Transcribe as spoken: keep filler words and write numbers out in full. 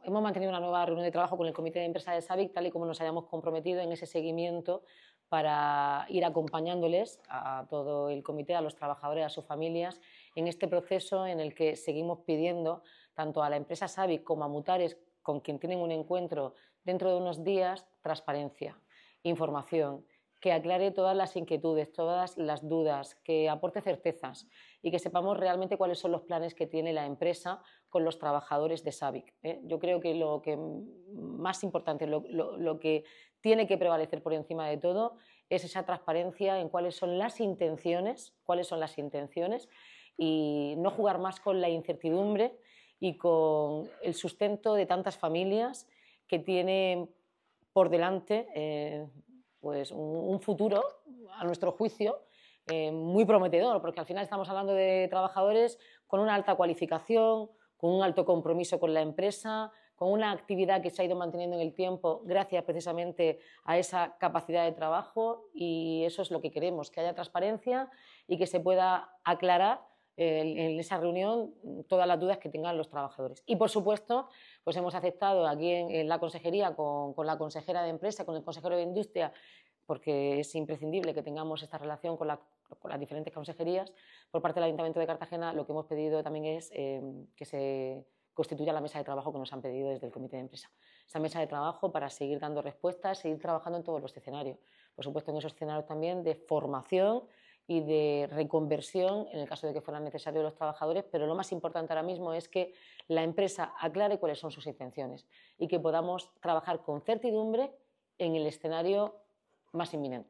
hemos mantenido una nueva reunión de trabajo con el comité de empresa de SABIC, tal y como nos hayamos comprometido en ese seguimiento para ir acompañándoles a todo el comité, a los trabajadores, a sus familias, en este proceso en el que seguimos pidiendo tanto a la empresa SABIC como a Mutares, con quien tienen un encuentro dentro de unos días, transparencia, información, que aclare todas las inquietudes, todas las dudas, que aporte certezas y que sepamos realmente cuáles son los planes que tiene la empresa con los trabajadores de SABIC, ¿eh? Yo creo que lo que más importante, lo, lo, lo que tiene que prevalecer por encima de todo es esa transparencia en cuáles son las intenciones, cuáles son las intenciones y no jugar más con la incertidumbre y con el sustento de tantas familias que tienen por delante eh, pues un, un futuro, a nuestro juicio, eh, muy prometedor, porque al final estamos hablando de trabajadores con una alta cualificación, con un alto compromiso con la empresa, con una actividad que se ha ido manteniendo en el tiempo gracias precisamente a esa capacidad de trabajo, y eso es lo que queremos, que haya transparencia y que se pueda aclarar en esa reunión todas las dudas que tengan los trabajadores. Y, por supuesto, pues hemos aceptado aquí en, en la consejería con, con la consejera de Empresa, con el consejero de Industria, porque es imprescindible que tengamos esta relación con, la, con las diferentes consejerías. Por parte del Ayuntamiento de Cartagena, lo que hemos pedido también es eh, que se constituya la mesa de trabajo que nos han pedido desde el Comité de Empresa. Esa mesa de trabajo para seguir dando respuestas, seguir trabajando en todos los escenarios. Por supuesto, en esos escenarios también de formación y de reconversión en el caso de que fueran necesarios los trabajadores, pero lo más importante ahora mismo es que la empresa aclare cuáles son sus intenciones y que podamos trabajar con certidumbre en el escenario más inminente.